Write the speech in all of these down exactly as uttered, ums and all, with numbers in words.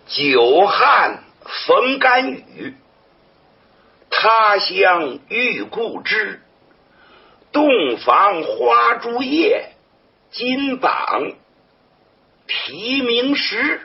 久旱逢甘雨，他乡遇故知。洞房花烛夜，金榜题名时。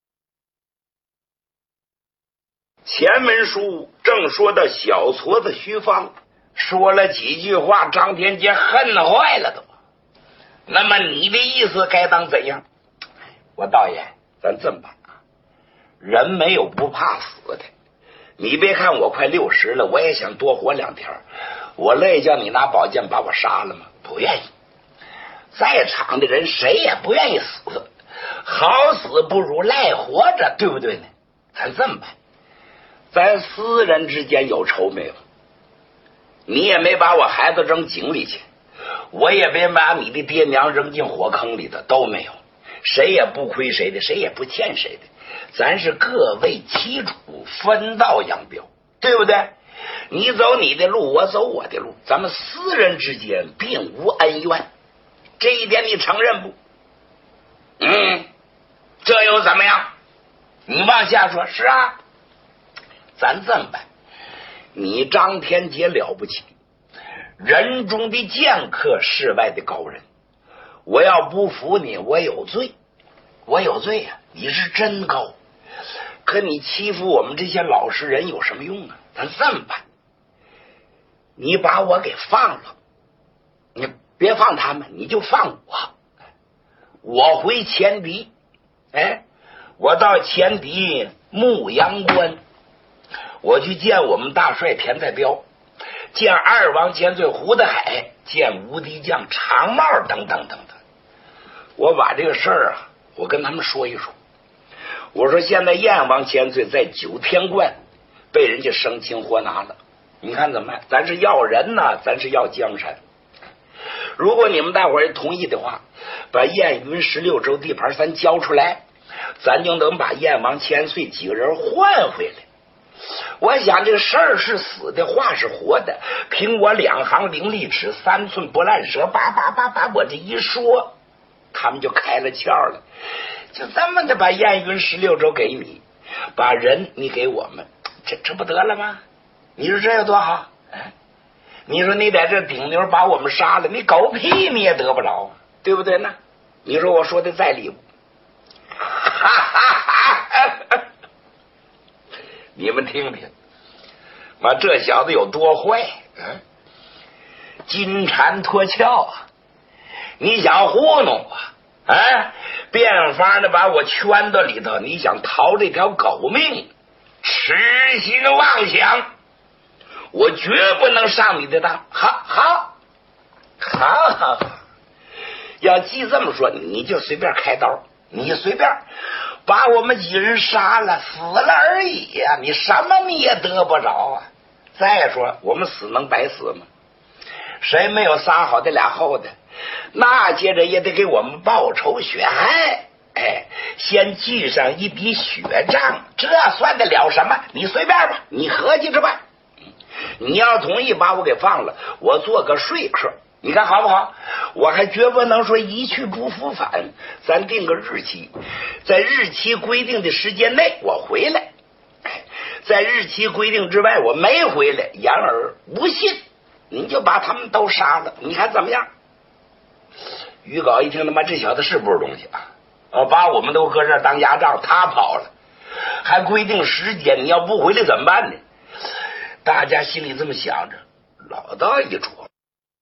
前文书正说到小矬子徐芳说了几句话，张天杰恨坏了都。那么你的意思该当怎样？我导演，咱这么办啊，人没有不怕死的。你别看我快六十了，我也想多活两天。我乐意叫你拿宝剑把我杀了吗？不愿意。在场的人谁也不愿意死，好死不如赖活着，对不对呢？咱这么办，咱私人之间有仇没有？你也没把我孩子扔井里去，我也没把你的爹娘扔进火坑里的，都没有。谁也不亏谁的，谁也不欠谁的，咱是各为其主，分道扬镳，对不对？你走你的路，我走我的路，咱们私人之间并无恩怨，这一点你承认不？嗯，这又怎么样？你往下说。是啊，咱这么办，你张天杰了不起，人中的剑客，世外的高人。我要不服你，我有罪，我有罪呀、啊！你是真高，可你欺负我们这些老实人有什么用啊？咱这么办，你把我给放了，你别放他们，你就放我。我回前敌，哎，我到前敌牧羊关，我去见我们大帅田在彪，见二王千岁胡德海，见无敌将长帽等等等等。我把这个事儿啊，我跟他们说一说。我说现在燕王千岁在九天观被人家生擒活拿了，你看怎么办？咱是要人呢，咱是要江山。如果你们大伙儿同意的话，把燕云十六州地盘咱交出来，咱就能把燕王千岁几个人换回来。我想这事儿是死的，话是活的，凭我两行伶俐齿，三寸不烂舌，叭叭叭叭，我这一说，他们就开了窍了。就这么的把燕云十六州给你，把人你给我们，这这不得了吗？你说这有多好？哎，你说你在这顶牛把我们杀了，你狗屁你也得不着，对不对呢？你说我说的在理不？哈哈哈！你们听听，妈这小子有多坏？嗯，金蝉脱壳啊！你想糊弄我？啊，变法的把我圈到里头，你想逃这条狗命，痴心妄想，我绝不能上你的当。好好好好，要既这么说，你就随便开刀，你随便把我们几人杀了，死了而已呀、啊！你什么你也得不着啊！再说我们死能白死吗？谁没有杀好这俩后的？那接着也得给我们报仇雪恨，哎，先记上一笔血账，这算得了什么？你随便吧，你合计着办。你要同意把我给放了，我做个说客，你看好不好？我还绝不能说一去不复返，咱定个日期，在日期规定的时间内我回来，在日期规定之外我没回来，言而无信，你就把他们都杀了，你看怎么样？于镐一听，他妈这小子是不是东西啊？哦，把我们都搁这儿当牙仗，他跑了，还规定时间，你要不回来怎么办呢？大家心里这么想着，老道一琢磨，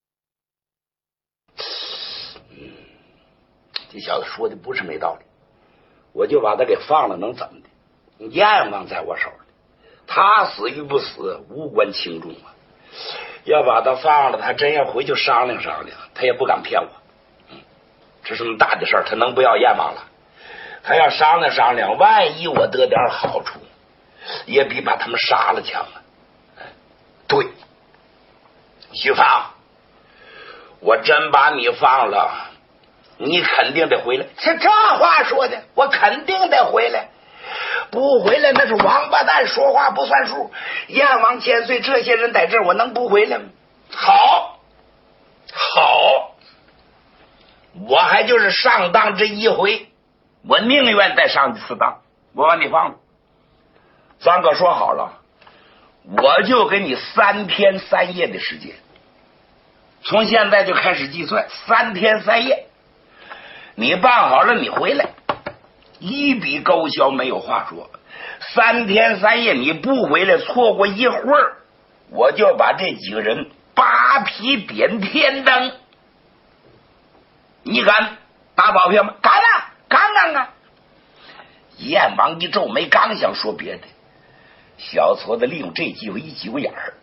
嗯，这小子说的不是没道理，我就把他给放了，能怎么的？燕王在我手里，他死与不死无关轻重啊。要把他放了，他真要回去商量商量，他也不敢骗我。嗯，这这么大的事儿，他能不要燕王了？他要商量商量，万一我得点好处，也比把他们杀了强啊。对，徐芳，我真把你放了，你肯定得回来。这这话说的，我肯定得回来。不回来那是王八蛋，说话不算数。燕王千岁这些人在这儿，我能不回来吗？好，好，我还就是上当这一回，我宁愿再上几次当。 我把你放了。咱可说好了，我就给你三天三夜的时间，从现在就开始计算，三天三夜，你办好了你回来，一笔勾销，没有话说。三天三夜你不回来，错过一会儿，我就把这几个人扒皮点天灯。你敢打保票吗？敢啊，敢敢啊！燕王一皱眉，刚想说别的，小矬子利用这机会一挤过眼儿，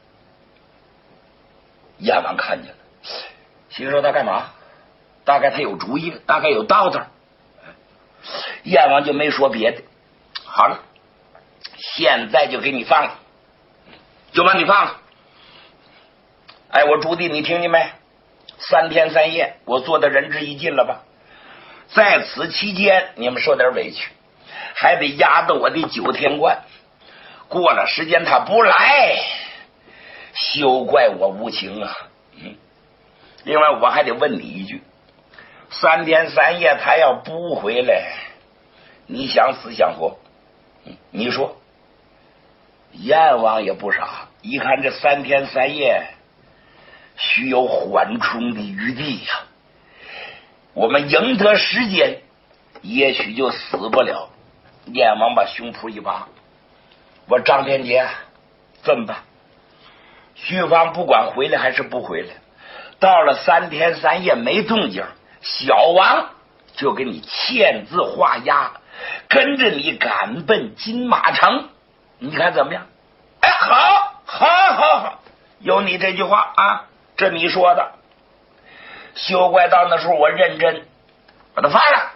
燕王看见了，心说他干嘛？大概他有主意，大概有道子。燕王就没说别的。好了，现在就给你放了，就把你放了。哎，我朱棣，你听见没？三天三夜，我做的仁至义尽了吧？在此期间，你们受点委屈，还得压到我的九天关。过了时间他不来，休怪我无情啊！嗯，另外我还得问你一句：三天三夜他要不回来，你想死想活？嗯，你说。燕王也不傻，一看这三天三夜需有缓冲的余地呀、啊，我们赢得时间，也许就死不了。燕王把胸脯一扒，我张天杰这么办？徐芳不管回来还是不回来，到了三天三夜没动静，小王就给你签字画押，跟着你赶奔金马城，你看怎么样？哎，好，好，好，好，有你这句话啊，这你说的。休怪到那时候我认真把他发了，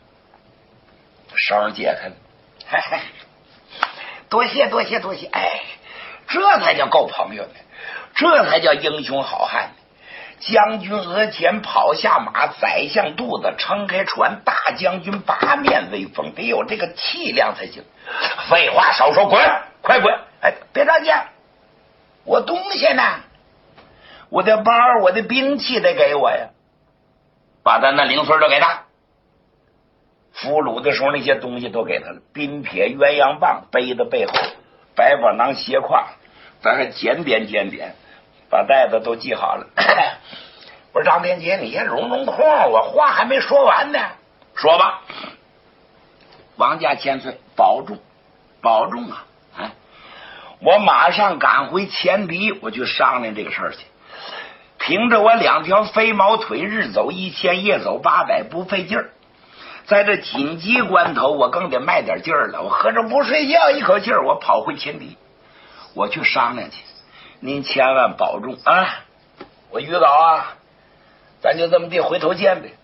绳解开了，嘿嘿，多谢多谢多谢，哎，这才叫够朋友呢，这才叫英雄好汉呢。将军额前跑下马，宰相肚子撑开船，大将军八面威风，得有这个气量才行。废话少说，滚，快滚！哎，别着急，我东西呢？我的包，我的兵器得给我呀，把他那零碎都给他。俘虏的时候那些东西都给他了，冰铁鸳鸯棒背在背后，百宝囊斜挎，咱还检点检点，把袋子都记好了。我说张天杰，你先容容空，我话还没说完呢。说吧。王家千岁，保重，保重啊！哎，我马上赶回前敌，我去商量这个事儿去。凭着我两条飞毛腿，日走一千，夜走八百，不费劲儿。在这紧急关头，我更得卖点劲儿了。我合着不睡觉，一口气儿，我跑回前敌，我去商量去。您千万保重啊！我于老啊，咱就这么地，回头见呗。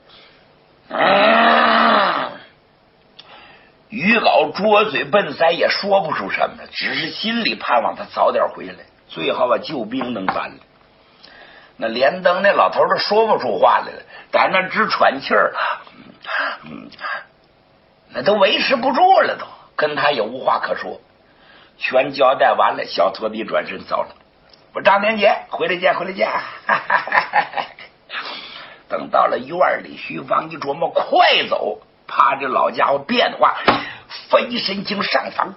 嗯，于老拙嘴笨腮，也说不出什么，只是心里盼望他早点回来，最好把救兵能办了。那连登那老头都说不出话来了，在那直喘气儿，嗯，那都维持不住了，都跟他也无话可说。全交代完了，小托比转身走了。我张天杰，回来见，回来见。等到了院里，徐芳一琢磨，快走，怕这老家伙变化，飞身经上房，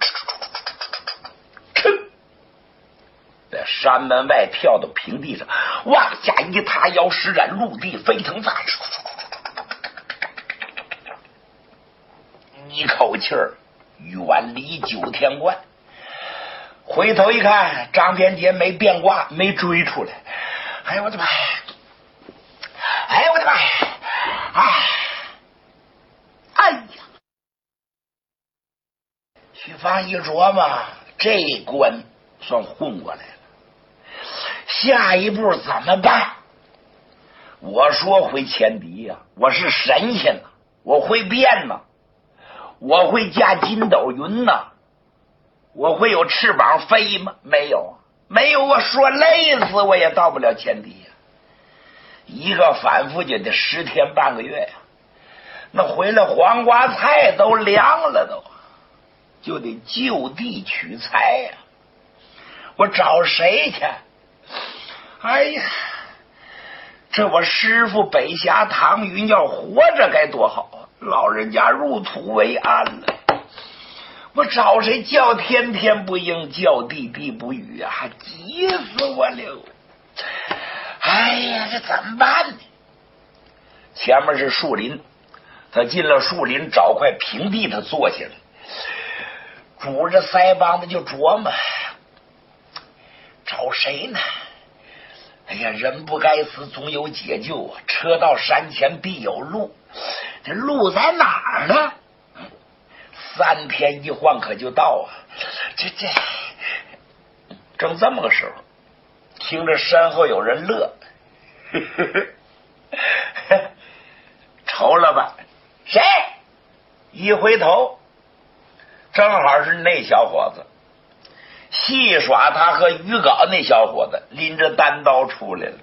在山门外跳到平地上，往下一踏，腰施展陆地飞腾法，一口气儿远离九天关。回头一看，张天杰没变卦，没追出来。哎呦我的妈！哎呦我的妈！哎，哎呀！徐芳一琢磨，这关算混过来了。下一步怎么办？我说回前敌呀、啊，我是神仙呐、啊，我会变呐、啊，我会驾筋斗云呐、啊。我会有翅膀飞吗？没有，没有。我说累死我也到不了前敌呀、啊。一个反复就得十天半个月呀、啊，那回来黄瓜菜都凉了都，就得就地取材呀、啊。我找谁去？哎呀，这我师傅北峡唐云要活着该多好啊！老人家入土为安了。 我找谁叫天天不应，叫地地不语啊，急死我了！哎呀，这怎么办呢？前面是树林，他进了树林，找块平地，他坐下来，拄着腮帮子就琢磨，找谁呢？哎呀，人不该死，总有解救啊！车到山前必有路，这路在哪儿呢？三天一晃可就到啊！这这，正这么个时候，听着身后有人乐，呵呵呵，瞅了吧？谁？一回头，正好是那小伙子。戏耍他和于镐那小伙子拎着单刀出来了。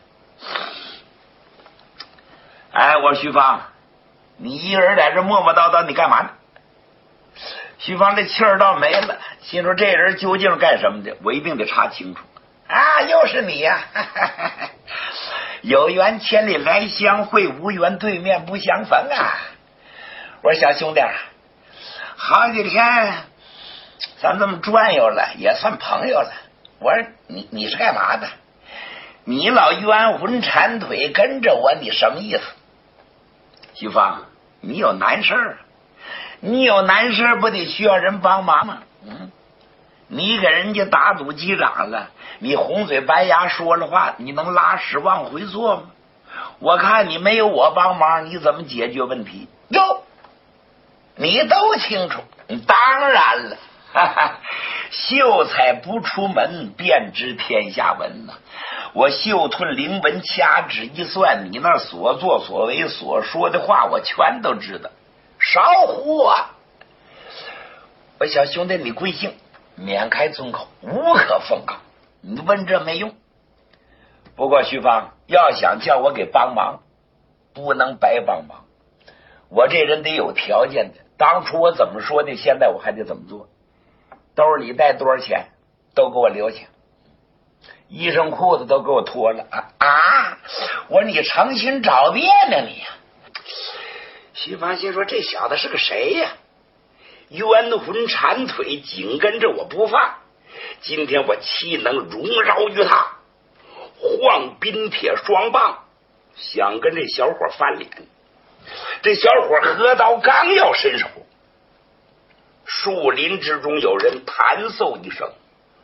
哎，我说徐芳，你一个人在这磨磨叨叨，你干嘛呢？徐芳这气儿倒没了，心说这人究竟干什么的，我一定得查清楚。啊，又是你呀、啊！有缘千里来相会，无缘对面不相逢啊！我说小兄弟，好几天咱这么转悠了，也算朋友了。我说你你是干嘛的？你老冤魂缠腿跟着我，你什么意思？徐芳，你有难事儿，你有难事不得需要人帮忙吗？嗯，你给人家打赌击掌了，你红嘴白牙说了话，你能拉屎往回坐吗？我看你没有我帮忙，你怎么解决问题？哟，你都清楚。当然了，哈哈，秀才不出门，便知天下文呐、啊。我秀吞灵文，掐指一算，你那所作所为所说的话，我全都知道。少唬我！我小兄弟，你贵姓？免开尊口，无可奉告。你问这没用。不过徐芳，要想叫我给帮忙，不能白帮忙。我这人得有条件的。当初我怎么说的，现在我还得怎么做。兜里带多少钱都给我留下，衣裳裤子都给我脱了啊！啊我说你诚心找别呢你呀、啊！徐芳心说这小子是个谁呀？冤魂缠腿，紧跟着我不放。今天我岂能容饶于他？晃冰铁双棒，想跟这小伙翻脸。这小伙合刀刚要伸手，树林之中有人弹嗽一声：“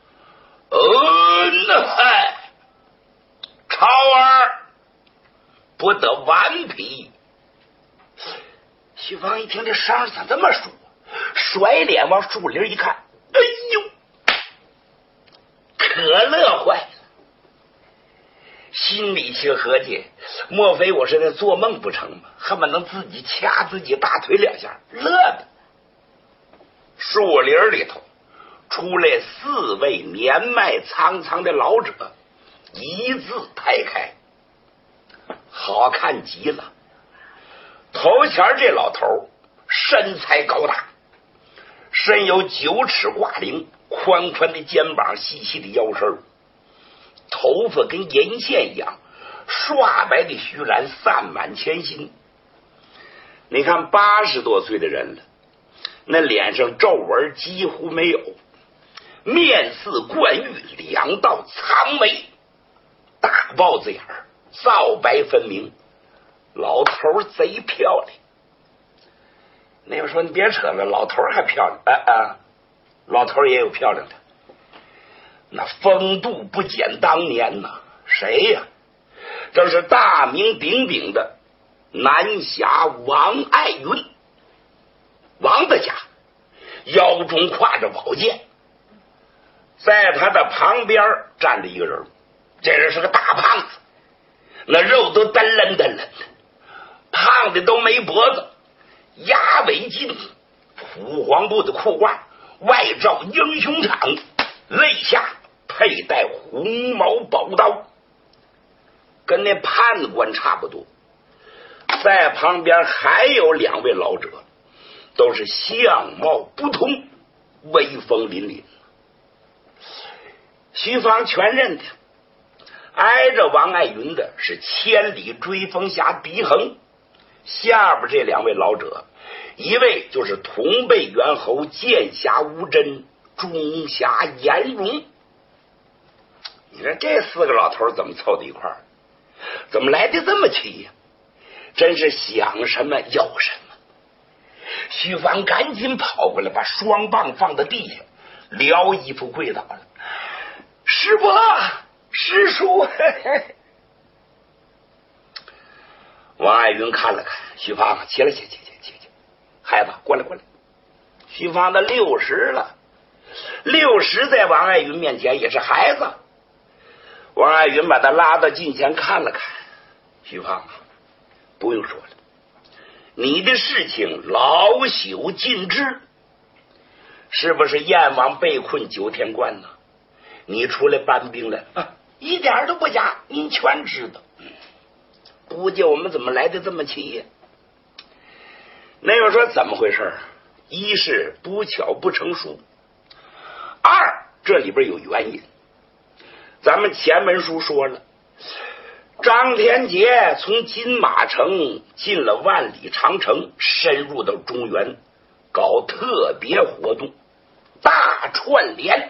嗯嗨，超儿不得顽皮。”徐芳一听这声咋这么说，甩脸往树林一看，哎呦，可乐坏了，心里去合计，莫非我是在做梦不成吗？恨不能自己掐自己大腿两下，乐的。树林里头出来四位年迈苍苍的老者，一字排开，好看极了。头前这老头身材高大，身有九尺挂领，宽宽的肩膀，细细的腰身，头发跟银线一样，刷白的须髯散满前心。你看八十多岁的人了，那脸上皱纹几乎没有，面似冠玉，两道苍眉，大豹子眼儿，皂白分明，老头贼漂亮。那个说你别扯了，老头还漂亮？啊啊，老头也有漂亮的，那风度不减当年呐。谁呀？这是大名鼎鼎的南侠王爱云，王大家腰中挎着宝剑，在他的旁边站着一个人，这人是个大胖子，那肉都噔楞噔楞的，胖的都没脖子，牙尾尽，土黄布的裤褂，外罩英雄氅，肋下佩戴红毛宝刀，跟那判官差不多。在旁边还有两位老者，都是相貌不同，威风凛凛。徐芳全认得，挨着王爱云的是千里追风侠狄恒，下边这两位老者， 一位就是同辈猿猴剑侠吴真、中侠颜荣。你说这四个老头怎么凑到一块儿？怎么来的这么齐呀？真是想什么有什么。徐芳赶紧跑过来，把双棒放在地下，撩衣服跪倒了。师伯，师叔。嘿嘿。王爱云看了看，徐芳起来，起起起起起，孩子过来过来。徐芳的六十了，六十在王爱云面前也是孩子。王爱云把他拉到近前看了看，徐芳，不用说了，你的事情老朽尽知，是不是燕王被困九天关呢？你出来搬兵来啊，一点都不假，您全知道。不叫我们怎么来的这么齐呀？那又说怎么回事？一是不巧不成书，二这里边有原因。咱们前文书说了，张天杰从金马城进了万里长城，深入到中原，搞特别活动，大串联，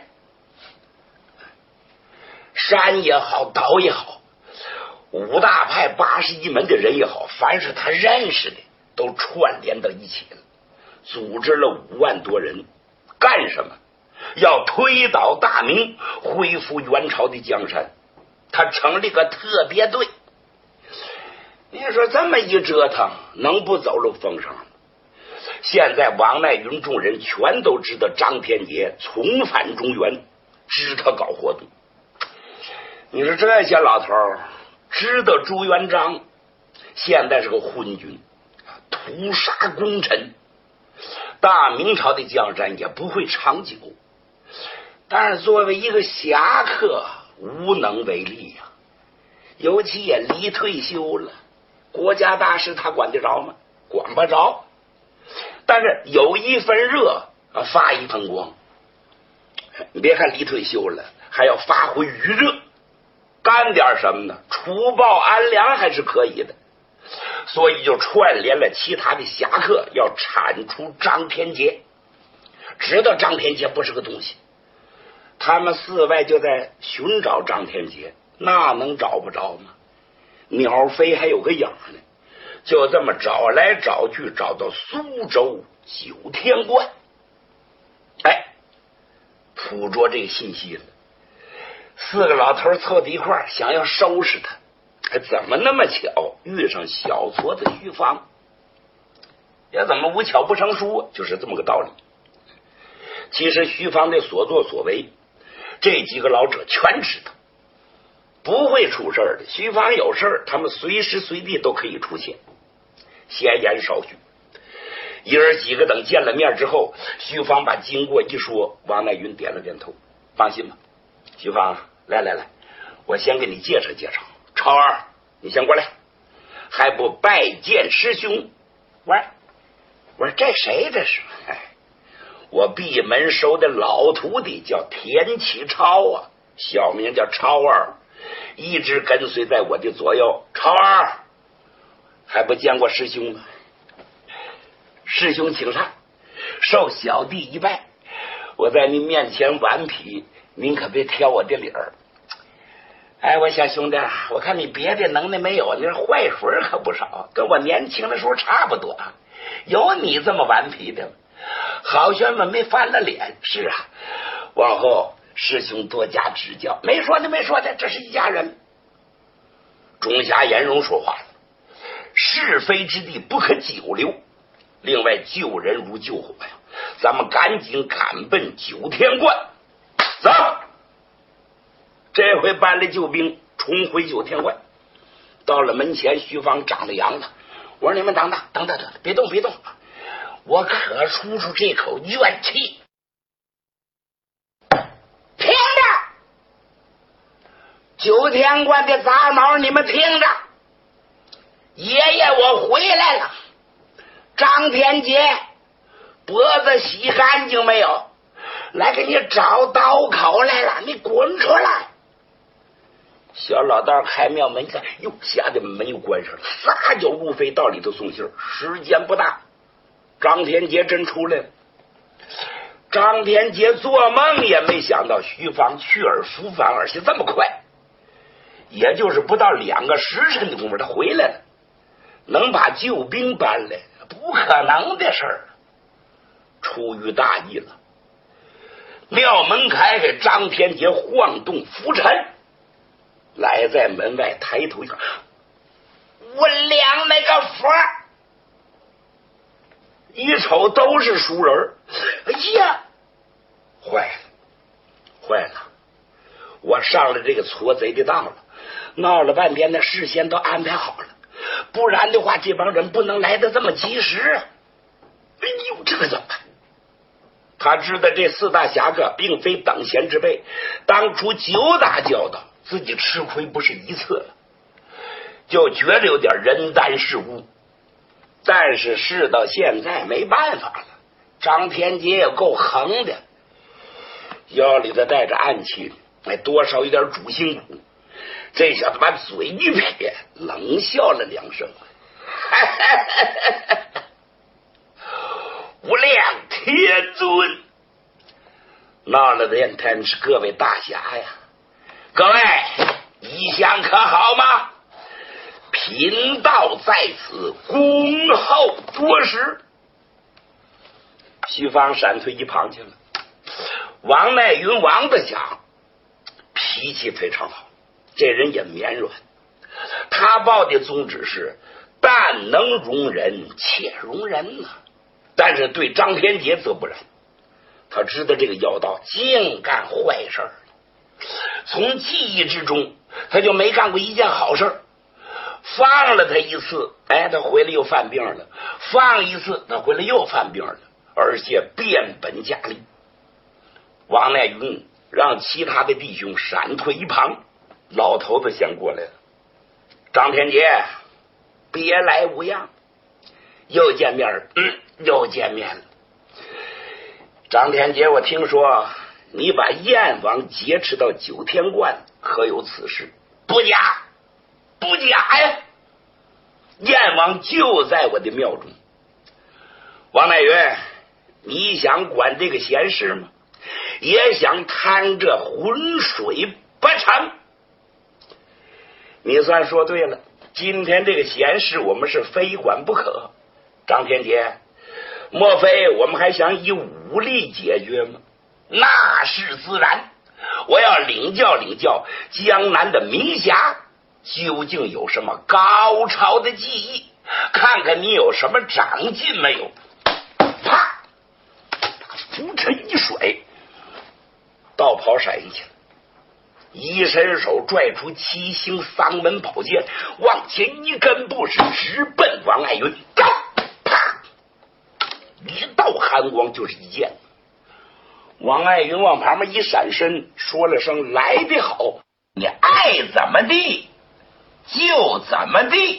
山也好，岛也好，五大派八十一门的人也好，凡是他认识的都串联到一起了，组织了五万多人，干什么？要推倒大明，恢复元朝的江山。他成立个特别队。你说这么一折腾，能不走漏风声吗？现在王爱云众人全都知道张天杰重返中原，知他搞活动。你说这些老头知道朱元璋现在是个昏君，屠杀功臣，大明朝的江山也不会长久。但是作为一个侠客，无能为力呀、啊。尤其也离退休了，国家大事他管得着吗？管不着。但是有一份热，发一份光。你别看离退休了，还要发挥余热，干点什么呢？除暴安良还是可以的。所以就串联了其他的侠客，要铲除张天杰。知道张天杰不是个东西，他们四外就在寻找张天杰，那能找不着吗？鸟飞还有个影呢，就这么找来找去，找到苏州九天关。哎，捕捉这个信息了。四个老头凑在一块儿，想要收拾他，还怎么那么巧遇上小矬子徐芳？也怎么无巧不成书，就是这么个道理。其实徐芳的所作所为，这几个老者全知道，不会出事的。徐芳有事他们随时随地都可以出现。闲言少叙，爷儿几个等见了面之后，徐芳把经过一说，王乃云点了点头，放心吧。徐芳，来来来，我先给你介绍介绍。超儿，你先过来，还不拜见师兄？喂，我说这谁这是？哎，我闭门收的老徒弟叫田启超啊，小名叫超儿，一直跟随在我的左右。超儿，还不见过师兄吗？师兄请上，受小弟一拜。我在您面前顽皮，您可别挑我的理儿。哎，我小兄弟，我看你别的能耐没有，你这坏水可不少，跟我年轻的时候差不多。有你这么顽皮的吗？好学们没翻了脸。是啊，往后师兄多加指教。没说的没说的，这是一家人。中侠颜荣说话了，是非之地不可久留，另外救人如救火呀，咱们赶紧赶奔九天关。走，这回搬了救兵，重回九天关。到了门前，徐芳长了羊了。我说你们等等等等等，别动别动，我可出出这口怨气。听着，九天关的杂毛，你们听着，爷爷我回来了。张天杰脖子洗干净没有？来给你找刀口来了，你滚出来！小老道开庙门看，哟，吓得门又关上了，撒脚入飞到里头送信。时间不大， 张天杰真出来了。张天杰做梦也没想到徐芳去而复返，而且这么快，也就是不到两个时辰的功夫他回来了，能把救兵搬来，不可能的事儿。出于大意了，庙门开开，张天杰晃动拂尘，来在门外抬头一看，我量那个佛，一瞅都是熟人。哎呀，坏了坏了，我上了这个撮贼的当了，闹了半天，那事先都安排好了，不然的话这帮人不能来得这么及时。哎呦，这可怎么办？他知道这四大侠客并非等闲之辈，当初九打交道，自己吃亏不是一次了，就觉得有点人单势孤。但是事到现在没办法了，张天杰也够横的，腰里头带着暗器，哎，多少有点主心骨。这小子把嘴一撇，冷笑了两声，无量天尊，闹了半天是各位大侠呀，各位意向可好吗？贫道在此恭候多时。徐芳闪退一旁去了。王乃云王的侠脾气非常好，这人也绵软，他报的宗旨是但能容人且容人呢、啊。但是对张天杰则不然，他知道这个妖道净干坏事儿，从记忆之中他就没干过一件好事，放了他一次，哎，他回来又犯病了，放一次他回来又犯病了，而且变本加厉。王乃云让其他的弟兄闪退一旁，老头子先过来了。张天杰，别来无恙，又见面了，嗯，又见面了。张天杰，我听说你把燕王劫持到九天观，可有此事？不假，不假呀！燕王就在我的庙中。王乃云，你想管这个闲事吗？也想贪这浑水不成？你算说对了，今天这个闲事我们是非管不可。张天杰，莫非我们还想以武力解决吗？那是自然，我要领教领教江南的名侠究竟有什么高超的技艺，看看你有什么长进没有。啪，拂尘一甩，道袍闪去了，一伸手拽出七星丧门宝剑，往前一根步是直奔王爱云。啪，一道寒光就是一剑。王爱云往旁边一闪身，说了声来得好，你爱怎么地就怎么地。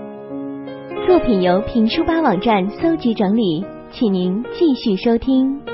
作品由评书吧网站搜集整理，请您继续收听。